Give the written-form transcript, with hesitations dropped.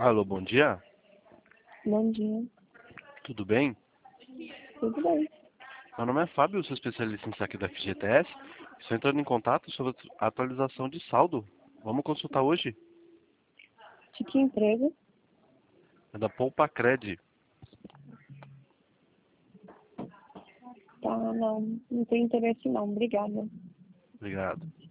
Alô, bom dia. Bom dia. Tudo bem? Tudo bem. Meu nome é Fábio, sou especialista em saque da FGTS. Estou entrando em contato sobre a atualização de saldo. Vamos consultar hoje? De que emprego? É da Poupa Cred. Tá, não. Não tenho interesse não. Obrigada. Obrigado.